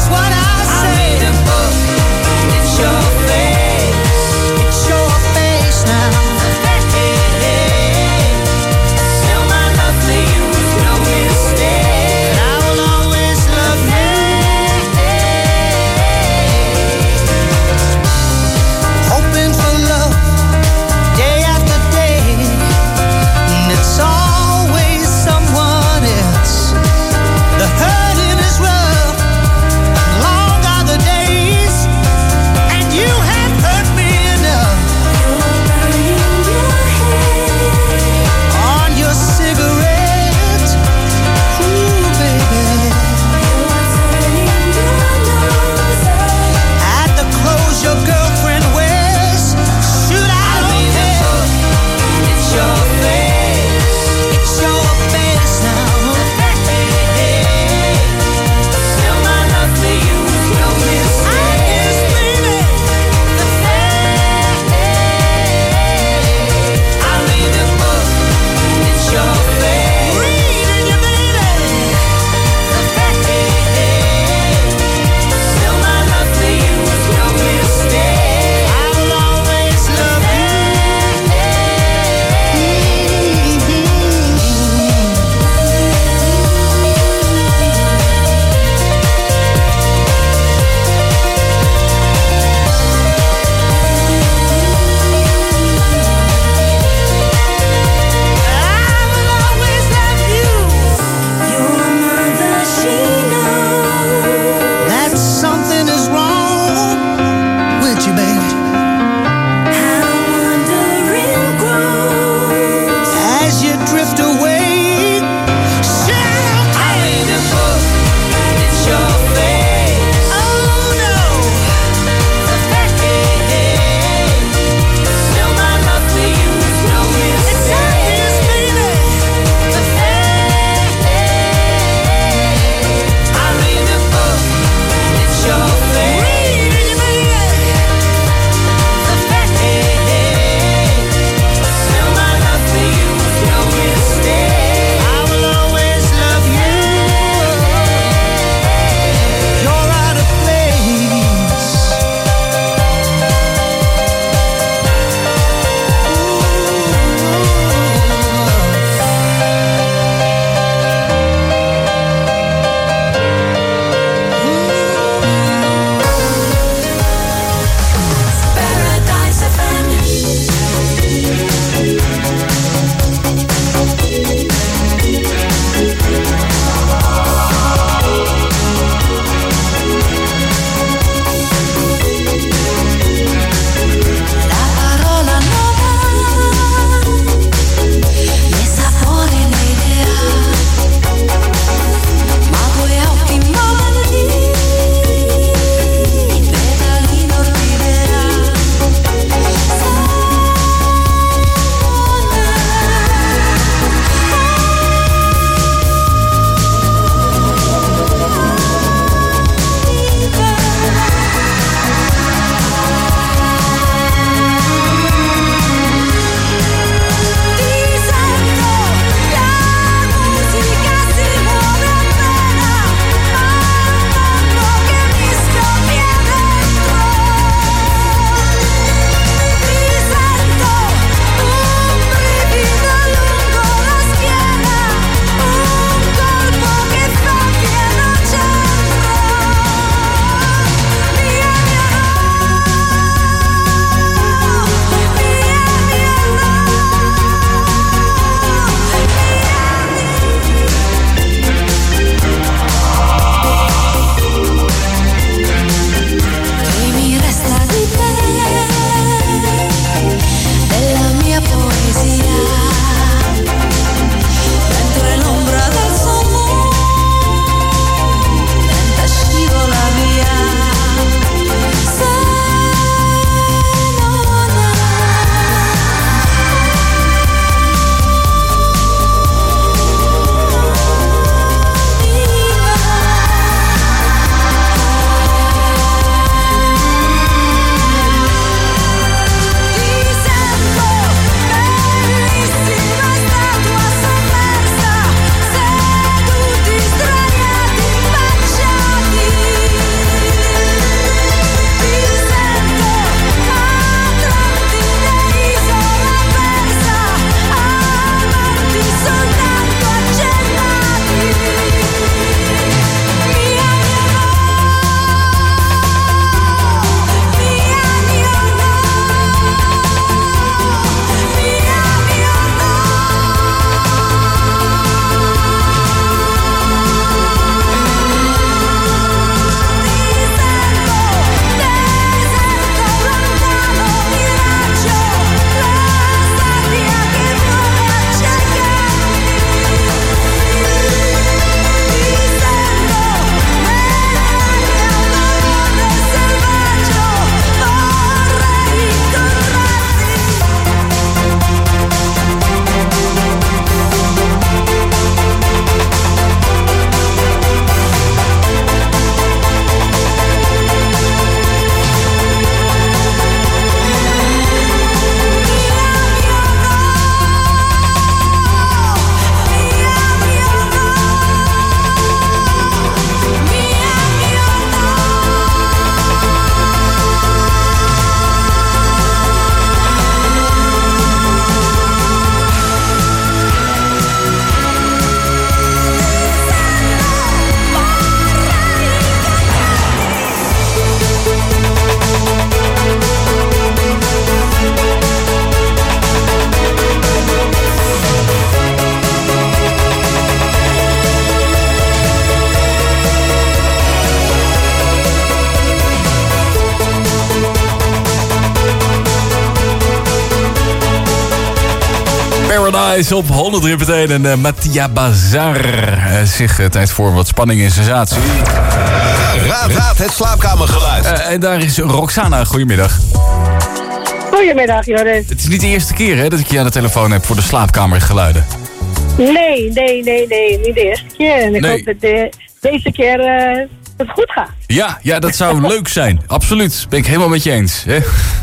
Paradise op honderd drie punt één en uh, Mattia Bazar. Uh, zich uh, tijd voor wat spanning en sensatie. Raad, raad het slaapkamergeluid. Uh, en daar is Roxana. Goedemiddag. Goedemiddag, Joris. Het is niet de eerste keer hè, dat ik je aan de telefoon heb voor de slaapkamergeluiden. Nee, nee, nee, nee. Niet de eerste keer. En ik Nee. hoop dat de, deze keer uh, het goed gaat. Ja, ja, dat zou leuk zijn. Absoluut. Ben ik helemaal met je eens. Hè?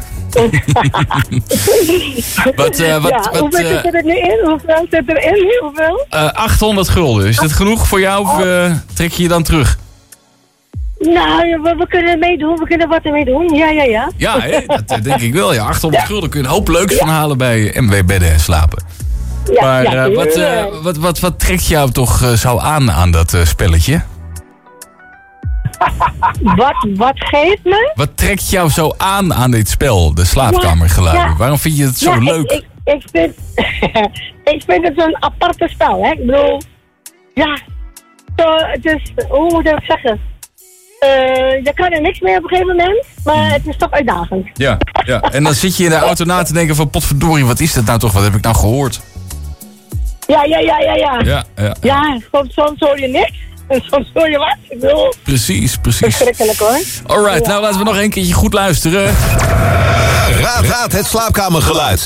wat, uh, wat, ja, wat, hoeveel uh, zit er nu in? Hoeveel zit erin? Hoeveel? uh, achthonderd gulden. Is dat genoeg voor jou of uh, trek je je dan terug? Nou, we, we kunnen meedoen. We kunnen wat ermee doen. Ja, ja, ja. Ja, hè? Dat uh, denk ik wel. Ja, achthonderd Ja. gulden kun je een hoop leuks van halen bij M W Bedden en Slapen. Ja, maar ja, uh, wat, uh, ja. wat, wat, wat trekt jou toch uh, zo aan aan dat uh, spelletje? Wat, wat geeft me? Wat trekt jou zo aan aan dit spel, de slaapkamergeluiden? Ja, ja. Waarom vind je het zo Ja, leuk? Ik, ik, ik, vind, ik vind het zo'n aparte spel, hè. Ik bedoel, ja, zo, het is, hoe moet ik het zeggen? Uh, je kan er niks mee op een gegeven moment, maar het is toch uitdagend. Ja, ja, en dan zit je in de auto na te denken van potverdorie, wat is dat nou toch? Wat heb ik nou gehoord? Ja, ja, ja, ja, ja. Ja, ja. Ja, soms, soms hoor je niks en soms hoor je wat. Ik bedoel, Precies, precies. verschrikkelijk hoor. Alright, Ja. nou laten we nog een keertje goed luisteren. Raad, raad het slaapkamergeluid.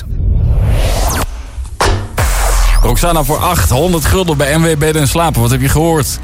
Roxana voor achthonderd gulden bij M W Bedden en Slapen. Wat heb je gehoord?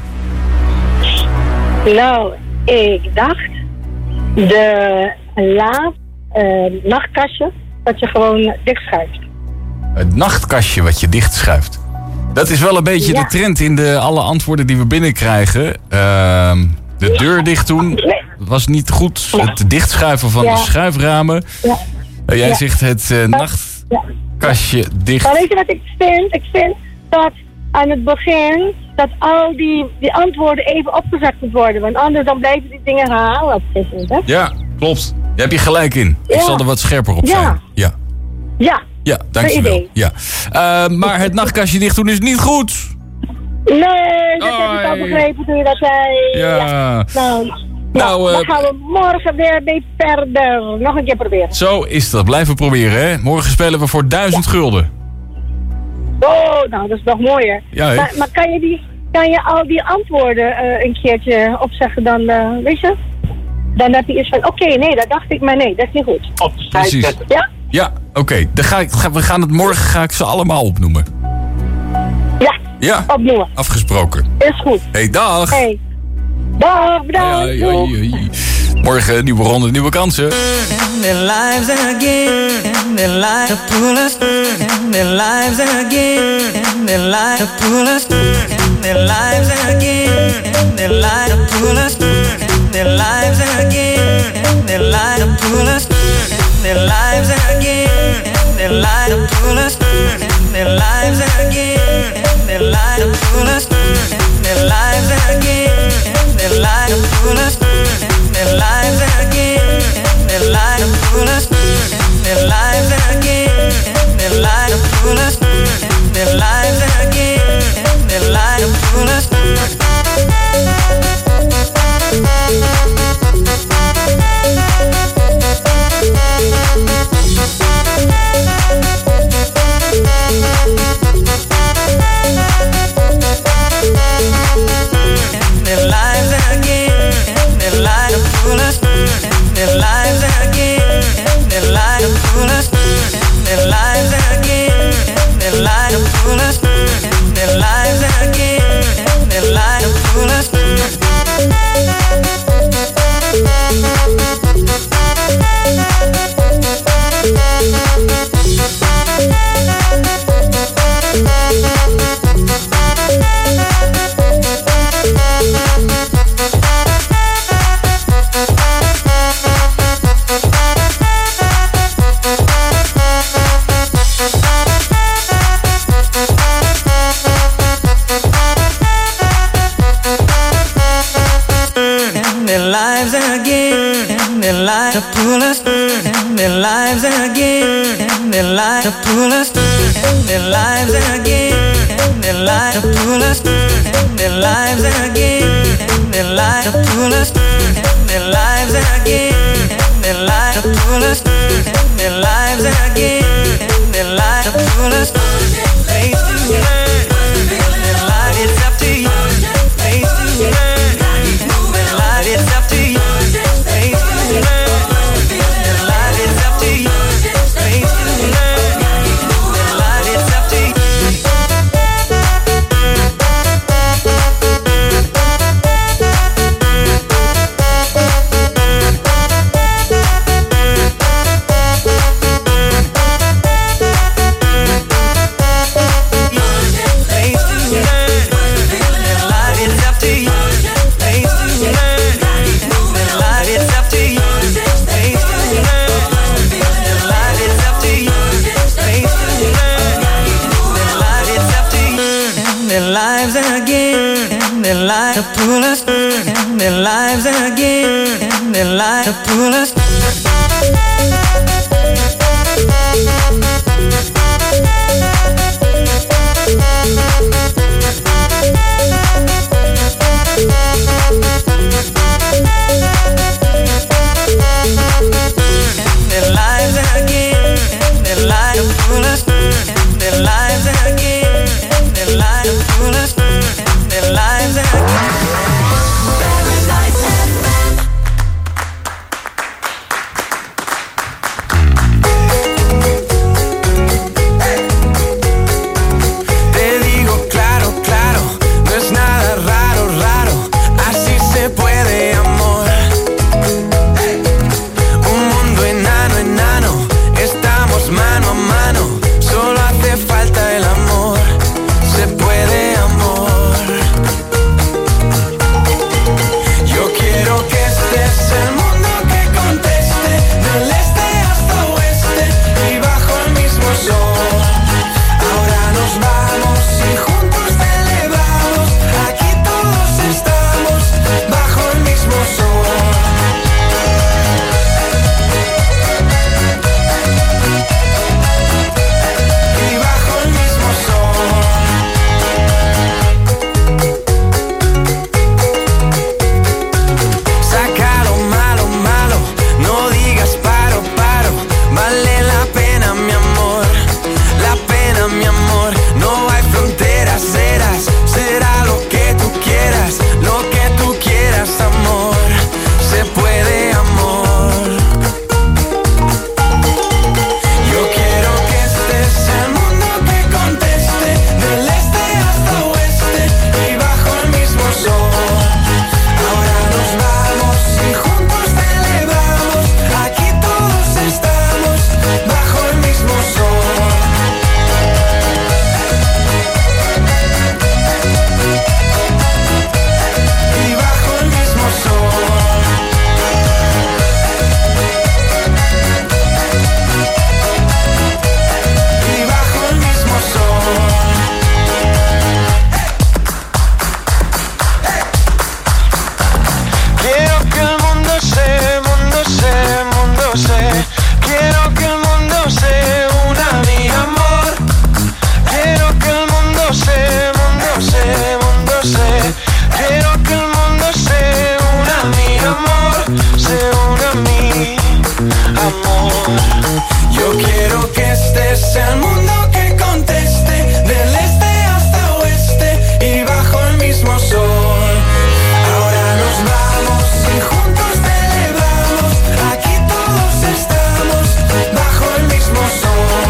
Nou, ik dacht, de laat, uh, nachtkastje, dat je gewoon dichtschuift. Het nachtkastje wat je dichtschuift. Dat is wel een beetje Ja. de trend in de, alle antwoorden die we binnenkrijgen. Uh, de deur dicht doen was niet goed. Het dichtschuiven van Ja. de schuiframen. Ja. Uh, jij Ja. zegt het uh, nachtkastje dicht. Maar weet je wat ik vind? Ik vind dat aan het begin, dat al die, die antwoorden even opgezet moet worden. Want anders dan blijven die dingen herhalen op een gegeven moment, hè? Ja, klopt. Daar heb je gelijk in. Ik Ja. zal er wat scherper op Ja. zijn. Ja, Ja. ja dankjewel. idee. Ja. Uh, maar het nachtkastje dicht doen is niet goed. Nee, dat heb ik al begrepen toen je dat zei. Ja. Nou, Nou, nou, eh, dan gaan we morgen weer mee verder. Nog een keer proberen. Zo is dat. Blijven proberen, hè. Morgen spelen we voor duizend gulden. Oh, nou, dat is nog mooier. Ja, hè? maar, maar kan je, die, kan je al die antwoorden uh, een keertje opzeggen dan, uh, weet je? Dan heb je iets van, oké, okay, nee, dat dacht ik, maar nee, dat is niet goed. Precies. Ja? Ja, oké. Okay. Dan ga ik, ga, we gaan het morgen ga ik ze allemaal opnoemen. Ja, Ja, opnoemen. afgesproken. Is goed. Hey, dag. Hey. Dag, bedankt. Hoi, hoi, hoi. Morgen nieuwe ronde, nieuwe kansen. Their lives again, their lives to pull us, their lives again, their lives to pull us, their lives again, their lives to pull us, their lives again, their lives to pull us, their lives again, their lives to pull us, their lives again, their lives to pull us, their lives again, their lives to pull us, their lives again, their lives to pull us, their lives again, their lives to pull us, their lives again, their lives to pull us. Their lives again, their lives to pull us, their lives again, their lives to pull us, their lives again, their lives to pull us, their lives again, their lives to pull us. Their lives again, their lives to pull us, their lives again, their lives to pull us, their lives again, their lives to pull us, their lives again, their lives to pull us, their lives again, their lives to pull us, their lives again, their lives to pull us. Place to learn. Moving light, it's up to you. Place to learn. Moving light, it's up to you. Place to learn. Moving light, it's up to you. Place to learn. Moving light, it's up to you. Their lives again, and their lives to pull us, and their lives again, and their lives to pull us. Their lives again, and their lives to pull us, and their lives again, and their lives to pull us, and their lives again. Te digo claro, claro, no es nada raro, raro, así se puede, amor. Un mundo enano, enano, estamos mano a mano, solo hace falta el amor, se puede, amor. Yo quiero que este es el mundo que conteste, del este hasta oeste y bajo el mismo sol. Ahora nos vamos y juntos celebramos, aquí todos estamos bajo el mismo sol. Y bajo el mismo sol. Saca lo malo, malo, no digas paro, paro, vale la pena, mi amor, la pena, mi amor, no hay fronteras, serás, será lo que tú quieras, lo que tú quieras, amor, se puede, amor. Yo quiero que este es el mundo que conteste, del este hasta oeste y bajo el mismo sol. Ahora nos vamos y juntos celebramos, aquí todos estamos bajo el mismo sol. Y bajo el mismo sol. Y bajo el mismo sol. Quiero que el mundo se, mundo se, mundo se. Quiero que el mundo se una a mi amor. Quiero que el mundo se, mundo se, mundo se. Quiero que el mundo se una a mi amor, se una a mi amor. Yo quiero que este es el mundo que conteste, del este hasta oeste y bajo el mismo sol. Ahora nos vamos y juntos celebramos, aquí todos estamos bajo el mismo sol.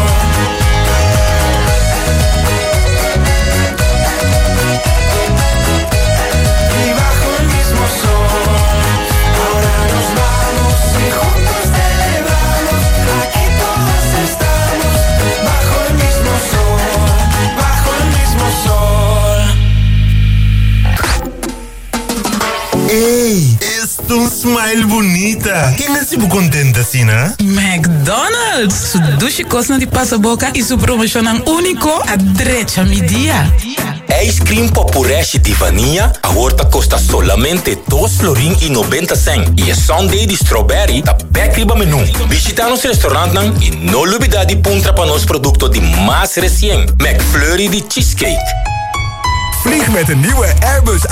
Y bajo el mismo sol. Ahora nos vamos y juntos celebramos, aquí todos estamos bajo el mismo sol, bajo el mismo sol. Ei, este um smile bonita. Quem me sigo contente assim, né? McDonald's, su dushi cosna di passaboca e su promocionan único a drecha mi dia. Ice cream popureste de vanilla agora custa solamente dois florin e noventa cent. E a sundae de strawberry tá backriba menu. Visita nos restaurante e não olvida de puntra para nos produto de mais recente, McFlurry de cheesecake. Vlieg met een nieuwe Airbus